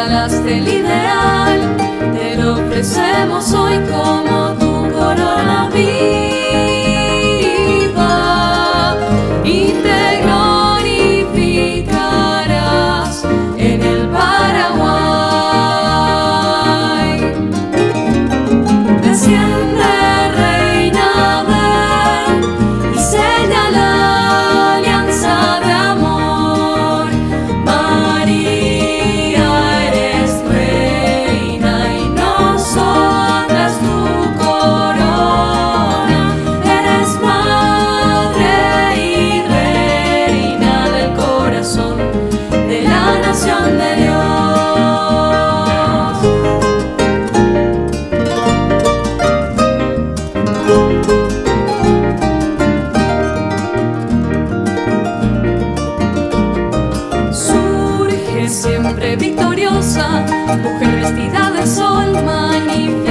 regalaste el ideal, te lo ofrecemos hoy como tu corona viva, y te glorificarás en el Paraguay. Desciende, Reina, ven y sella la alianza de amor. María, eres reina y nosotras tu corona. Eres madre y reina del corazón de la nación de Dios. Surge siempre victoriosa, mujer vestida de sol, manifiesta